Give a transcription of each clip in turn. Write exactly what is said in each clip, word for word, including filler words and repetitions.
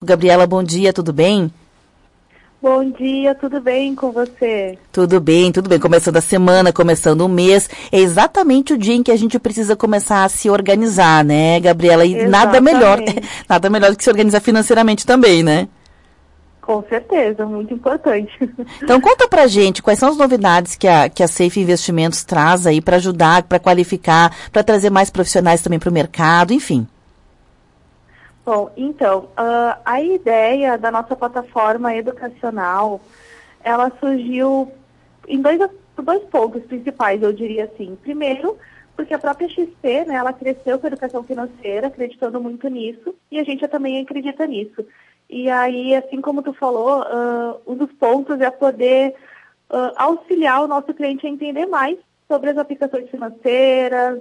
Gabriela, bom dia, tudo bem? Bom dia, tudo bem com você? Tudo bem, tudo bem. Começando a semana, começando o mês. É exatamente o dia em que a gente precisa começar a se organizar, né, Gabriela? E Exatamente. nada melhor, nada melhor do que se organizar financeiramente também, né? Com certeza, muito importante. Então conta pra gente quais são as novidades que a, que a Safe Investimentos traz aí para ajudar, para qualificar, para trazer mais profissionais também para o mercado, enfim. Bom, então, uh, a ideia da nossa plataforma educacional, ela surgiu em dois, dois pontos principais, eu diria assim. Primeiro, porque a própria X P, né, ela cresceu com a educação financeira, acreditando muito nisso, e a gente também acredita nisso. E aí, assim como tu falou, uh, um dos pontos é poder uh, auxiliar o nosso cliente a entender mais sobre as aplicações financeiras,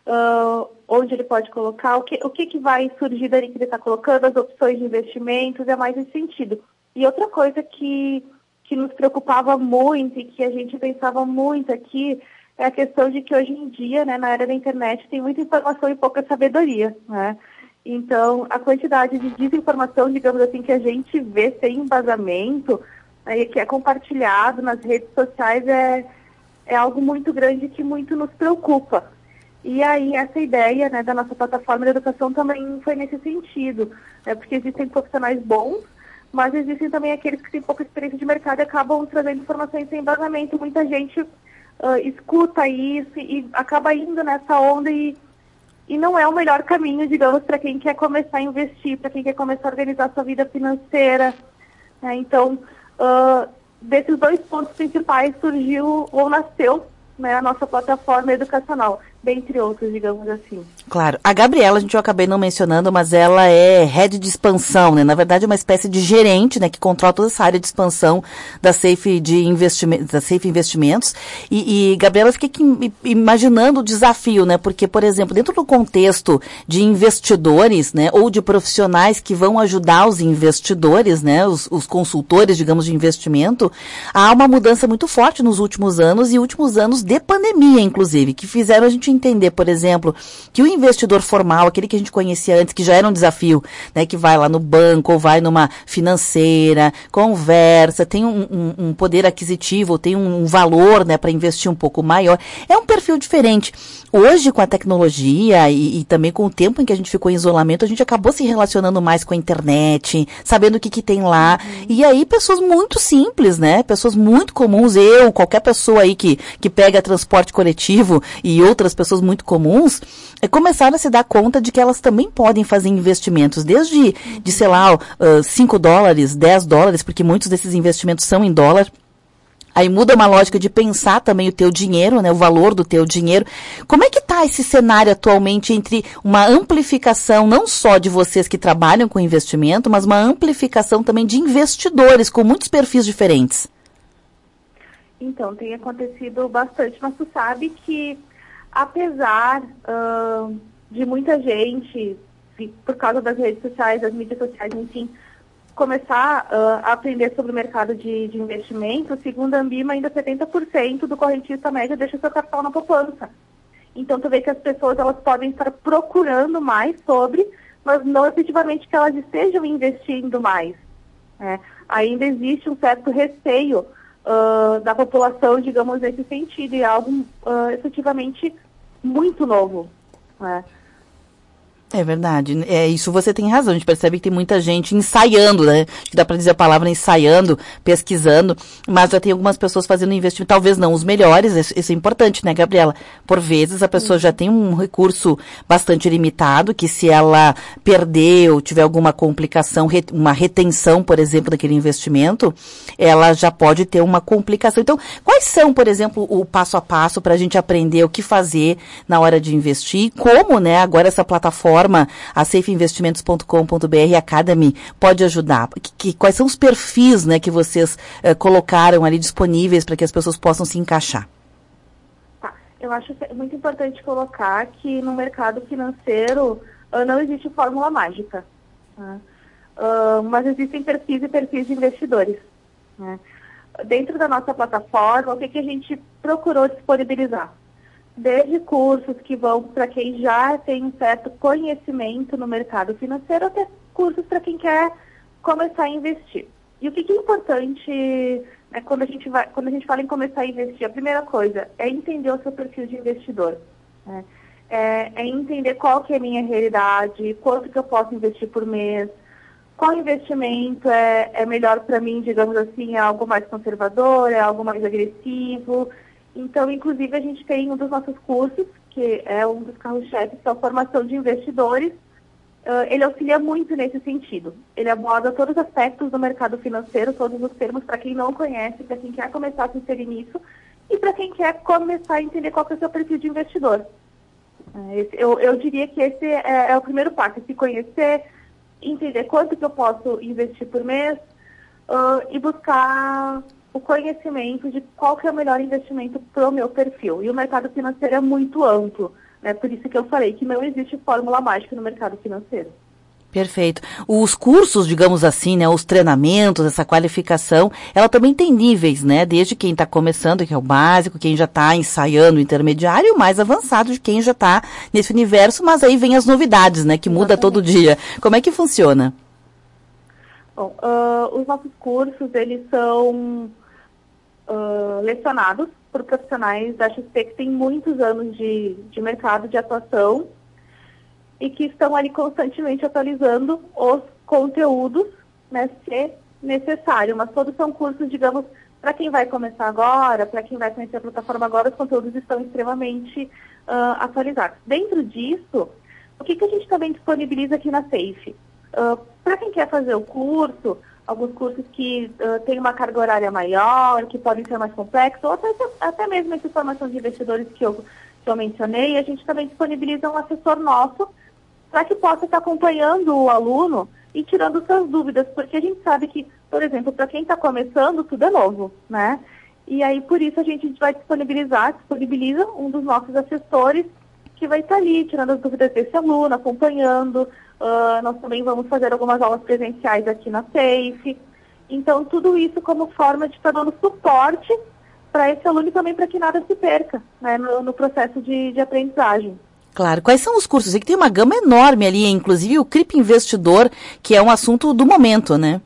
Uh, onde ele pode colocar, o que, o que, que vai surgir dali que ele está colocando, as opções de investimentos, é mais nesse sentido. E outra coisa que, que nos preocupava muito e que a gente pensava muito aqui é a questão de que hoje em dia, né, na era da internet, tem muita informação e pouca sabedoria, né? Então, a quantidade de desinformação, digamos assim, que a gente vê sem embasamento, né, que é compartilhado nas redes sociais, é, é algo muito grande que muito nos preocupa. E aí, essa ideia, né, da nossa plataforma de educação também foi nesse sentido, né, porque existem profissionais bons, mas existem também aqueles que têm pouca experiência de mercado e acabam trazendo informações sem embasamento. Muita gente uh, escuta isso e, e acaba indo nessa onda e, e não é o melhor caminho, digamos, para quem quer começar a investir, para quem quer começar a organizar sua vida financeira. Né? Então, uh, desses dois pontos principais surgiu ou nasceu, né, a nossa plataforma educacional, dentre outros, digamos assim. Claro. A Gabriela, a gente eu acabei não mencionando, mas ela é head de expansão, né? Na verdade, é uma espécie de gerente, né, que controla toda essa área de expansão da Safe de investimentos, da Safe Investimentos. E, e Gabriela, eu fiquei aqui imaginando o desafio, né? Porque, por exemplo, dentro do contexto de investidores, né, ou de profissionais que vão ajudar os investidores, né, os, os consultores, digamos, de investimento, há uma mudança muito forte nos últimos anos e últimos anos de pandemia, inclusive, que fizeram a gente entender, por exemplo, que o investidor formal, aquele que a gente conhecia antes, que já era um desafio, né, que vai lá no banco ou vai numa financeira, conversa, tem um, um, um poder aquisitivo, tem um, um valor, né, para investir um pouco maior, é um perfil diferente. Hoje, com a tecnologia e, e também com o tempo em que a gente ficou em isolamento, a gente acabou se relacionando mais com a internet, sabendo o que que tem lá, uhum. E aí pessoas muito simples, né, pessoas muito comuns, eu, qualquer pessoa aí que, que pega transporte coletivo e outras pessoas muito comuns, é, começaram a se dar conta de que elas também podem fazer investimentos, desde, de, sei lá, uh, cinco dólares, dez dólares, porque muitos desses investimentos são em dólar. Aí muda uma lógica de pensar também o teu dinheiro, né, o valor do teu dinheiro. Como é que está esse cenário atualmente entre uma amplificação não só de vocês que trabalham com investimento, mas uma amplificação também de investidores com muitos perfis diferentes? Então, tem acontecido bastante, mas tu sabe que apesar uh, de muita gente, por causa das redes sociais, das mídias sociais, enfim, começar uh, a aprender sobre o mercado de, de investimento, segundo a Ambima, ainda setenta por cento do correntista médio deixa seu capital na poupança. Então, tu vê que as pessoas elas podem estar procurando mais sobre, mas não efetivamente que elas estejam investindo mais. Né? Ainda existe um certo receio uh, da população, digamos, nesse sentido, e é algo uh, efetivamente muito novo, né? É verdade. É, isso você tem razão. A gente percebe que tem muita gente ensaiando, né? Acho que dá para dizer a palavra ensaiando, pesquisando, mas já tem algumas pessoas fazendo investimento, talvez não os melhores, isso, isso é importante, né, Gabriela? Por vezes a pessoa já tem um recurso bastante limitado, que se ela perder ou tiver alguma complicação, uma retenção, por exemplo, daquele investimento, ela já pode ter uma complicação. Então, quais são, por exemplo, o passo a passo para a gente aprender o que fazer na hora de investir? Como, né, agora essa plataforma a safe investimentos ponto com ponto b r Academy pode ajudar? Que, que, quais são os perfis, né, que vocês eh, colocaram ali disponíveis para que as pessoas possam se encaixar? Tá. Eu acho muito importante colocar que no mercado financeiro uh, não existe fórmula mágica, né? uh, mas existem perfis e perfis de investidores, né? Dentro da nossa plataforma, o que, que a gente procurou disponibilizar? Desde cursos que vão para quem já tem um certo conhecimento no mercado financeiro, até cursos para quem quer começar a investir. E o que, que é importante, né, quando, a gente vai, quando a gente fala em começar a investir? A primeira coisa é entender o seu perfil de investidor. Né? É, é entender qual que é a minha realidade, quanto que eu posso investir por mês, qual investimento é, é melhor para mim, digamos assim, é algo mais conservador, é algo mais agressivo. Então, inclusive, a gente tem um dos nossos cursos, que é um dos carros-chefes, que é a formação de investidores. Uh, ele auxilia muito nesse sentido. Ele aborda todos os aspectos do mercado financeiro, todos os termos, para quem não conhece, para quem quer começar a se inserir nisso, e para quem quer começar a entender qual que é o seu perfil de investidor. Uh, esse, eu, eu diria que esse é, é o primeiro passo, se conhecer, entender quanto que eu posso investir por mês uh, e buscar o conhecimento de qual que é o melhor investimento para o meu perfil. E o mercado financeiro é muito amplo. É por isso que eu falei que não existe fórmula mágica no mercado financeiro. Perfeito. Os cursos, digamos assim, né, os treinamentos, essa qualificação, ela também tem níveis, né? Desde quem está começando, que é o básico, quem já está ensaiando o intermediário, e o mais avançado de quem já está nesse universo, mas aí vem as novidades, né? Que muda todo dia. Como é que funciona? Bom, uh, os nossos cursos, eles são uh, lecionados por profissionais da X P que têm muitos anos de, de mercado de atuação e que estão ali constantemente atualizando os conteúdos, né, se necessário. Mas todos são cursos, digamos, para quem vai começar agora, para quem vai conhecer a plataforma agora, os conteúdos estão extremamente uh, atualizados. Dentro disso, o que, que a gente também disponibiliza aqui na SAFE? Uh, para quem quer fazer o curso, alguns cursos que uh, têm uma carga horária maior, que podem ser mais complexos, ou até, até mesmo essa formação de investidores que eu, que eu mencionei, a gente também disponibiliza um assessor nosso para que possa estar acompanhando o aluno e tirando suas dúvidas, porque a gente sabe que, por exemplo, para quem está começando, tudo é novo, né? E aí, por isso, a gente vai disponibilizar, disponibiliza um dos nossos assessores que vai estar ali, tirando as dúvidas desse aluno, acompanhando. Uh, nós também vamos fazer algumas aulas presenciais aqui na SAFE. Então, tudo isso como forma de estar dando suporte para esse aluno e também para que nada se perca, né, no, no processo de, de aprendizagem. Claro. Quais são os cursos? É que tem uma gama enorme ali, inclusive o Crip Investidor, que é um assunto do momento, né?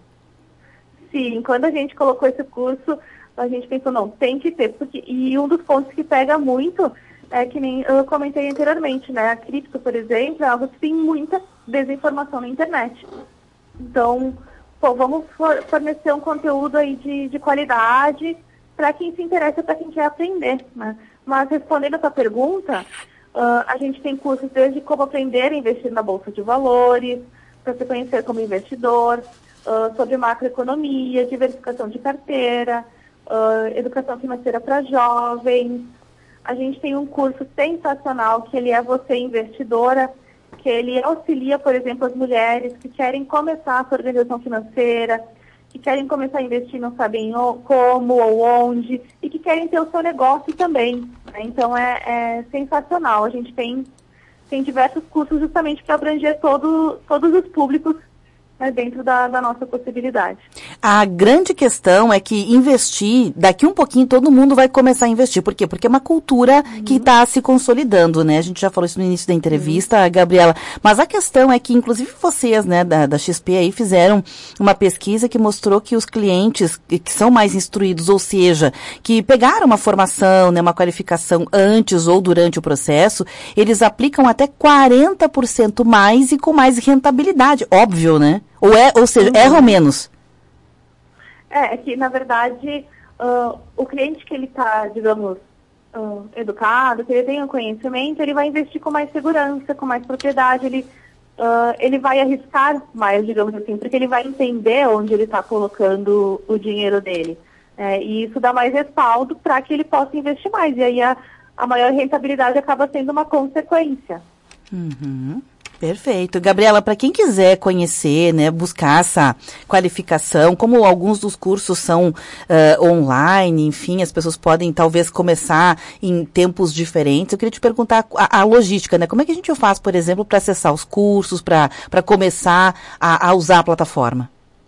Sim, quando a gente colocou esse curso, a gente pensou, não, tem que ter. Porque, e um dos pontos que pega muito é que nem eu comentei anteriormente, né? A cripto, por exemplo, é algo que tem muita desinformação na internet. Então, pô, vamos for, fornecer um conteúdo aí de, de qualidade para quem se interessa, para quem quer aprender, né? Mas respondendo a tua pergunta, uh, a gente tem cursos desde como aprender a investir na Bolsa de Valores, para se conhecer como investidor, uh, sobre macroeconomia, diversificação de carteira, uh, educação financeira para jovens. A gente tem um curso sensacional que ele é Você Investidora, que ele auxilia, por exemplo, as mulheres que querem começar a sua organização financeira, que querem começar a investir, não sabem como ou onde, e que querem ter o seu negócio também. Né? Então é, é sensacional. A gente tem, tem diversos cursos justamente para abranger todo, todos os públicos, né, dentro da, da nossa possibilidade. A grande questão é que investir, daqui um pouquinho todo mundo vai começar a investir. Por quê? Porque é uma cultura uhum. que está se consolidando, né? A gente já falou isso no início da entrevista, uhum. Gabriela. Mas a questão é que, inclusive vocês, né, da, da X P aí, fizeram uma pesquisa que mostrou que os clientes que são mais instruídos, ou seja, que pegaram uma formação, né, uma qualificação antes ou durante o processo, eles aplicam até quarenta por cento mais e com mais rentabilidade. Óbvio, né? Ou, é, ou seja, uhum. erram menos. É, é que, na verdade, uh, o cliente que ele está, digamos, uh, educado, que ele tem o conhecimento, ele vai investir com mais segurança, com mais propriedade, ele, uh, ele vai arriscar mais, digamos assim, porque ele vai entender onde ele está colocando o dinheiro dele. É, e isso dá mais respaldo para que ele possa investir mais. E aí a, a maior rentabilidade acaba sendo uma consequência. Uhum. Perfeito. Gabriela, para quem quiser conhecer, né, buscar essa qualificação, como alguns dos cursos são uh, online, enfim, as pessoas podem talvez começar em tempos diferentes. Eu queria te perguntar a, a logística, né? Como é que a gente faz, por exemplo, para acessar os cursos, para para começar a, a usar a plataforma?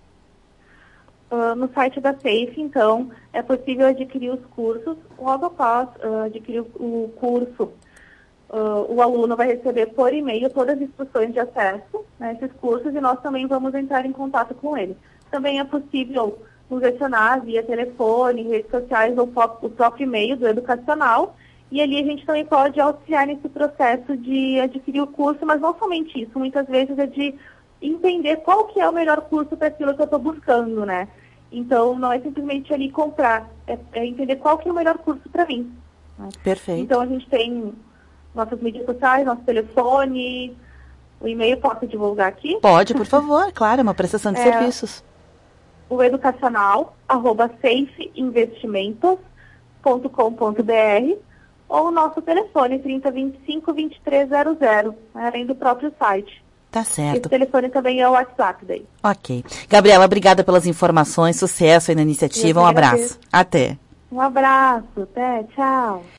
Uh, no site da SAFE, então, é possível adquirir os cursos. Logo após uh, adquirir o curso, uh, o aluno vai receber por e-mail todas as instruções de acesso a esses cursos e nós também vamos entrar em contato com ele. Também é possível nos acionar via telefone, redes sociais ou o próprio e-mail do educacional. E ali a gente também pode auxiliar nesse processo de adquirir o curso, mas não somente isso, muitas vezes é de entender qual que é o melhor curso para aquilo que eu estou buscando, né? Então, não é simplesmente ali comprar, é, é entender qual que é o melhor curso para mim. Né? Perfeito. Então, a gente tem nossas mídias sociais, nosso telefone, o e-mail, posso divulgar aqui? Pode, por favor, claro, é uma prestação de é, serviços. O educacional, arroba safe investimentos ponto com ponto b r ou o nosso telefone trinta, vinte e cinco, vinte e três zero zero, além do próprio site. Tá certo. Esse telefone também é o WhatsApp daí. Ok. Gabriela, obrigada pelas informações, sucesso aí na iniciativa, um abraço. Até. Um abraço, até, tchau.